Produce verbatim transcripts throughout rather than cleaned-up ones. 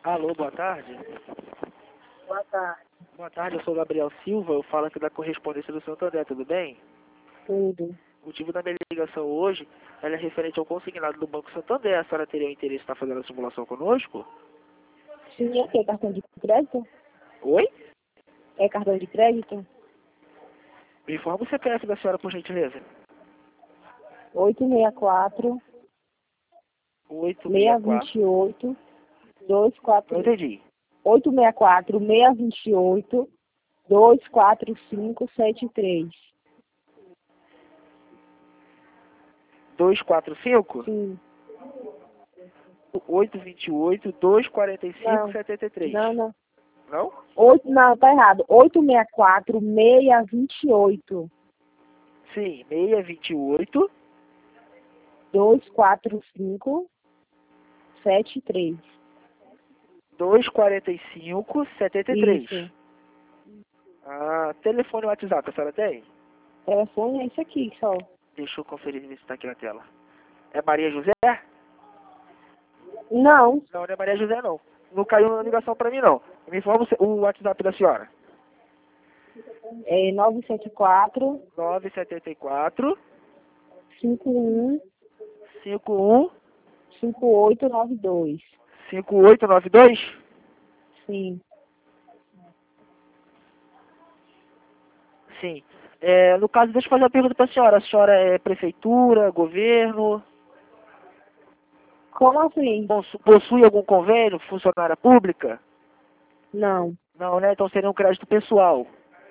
Alô, boa tarde. Boa tarde. Boa tarde, eu sou o Gabriel Silva, eu falo aqui da correspondência do Santo André, tudo bem? Tudo. O motivo da minha ligação hoje ela é referente ao consignado do Banco Santander. A senhora teria o interesse em estar fazendo a simulação conosco? Sim, é que cartão de crédito? Oi? É cartão de crédito? Me informa o C P F da senhora, por gentileza. oito seis quatro, oito seis seis quatro. dois oito, dois quatro. Não entendi. oito seis quatro, seis dois oito, dois quatro cinco sete três. dois quatro cinco? Sim. oito dois oito, dois quatro cinco, Não. sete três. Não, não. Não? oito, não, tá errado. oito seis quatro, seis dois oito, Sim, seis dois oito. dois quatro cinco sete três. dois quatro cinco, sete três. Isso. Ah, telefone e WhatsApp, a senhora tem? Telefone é isso aqui só. Deixa eu conferir se está aqui na tela. É Maria José? Não. Não, não é Maria José, não. Não caiu na ligação pra mim, não. Me informa o se- o WhatsApp da senhora. É nove sete quatro, nove sete quatro, cinco um cinco um, cinco oito nove dois. cinco oito nove dois. Sim. Sim. É, no caso, deixa eu fazer uma pergunta pra senhora. A senhora é prefeitura, governo? Como assim? Possu- Possui algum convênio, funcionária pública? Não. Não, né? Então seria um crédito pessoal.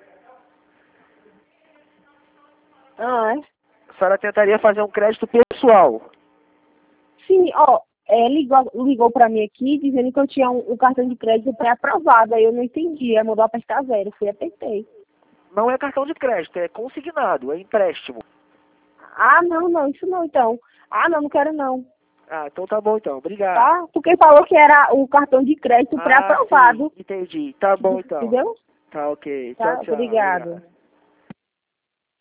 Ah, é? A senhora tentaria fazer um crédito pessoal. Sim, ó, é, ligou, ligou pra mim aqui dizendo que eu tinha um, um cartão de crédito pré-aprovado, aí eu não entendi, aí mudou pra estar zero, fui apertei. Não é cartão de crédito, é consignado, é empréstimo. Ah, não, não, isso não, então. Ah, não, não quero não, Ah, então tá bom então. Obrigado. tá? Porque falou que era o cartão de crédito Ah, sim, pré-aprovado, entendi. Tá bom então. entendeu? Tá ok. Tchau, Tá, tchau. obrigado. Obrigado.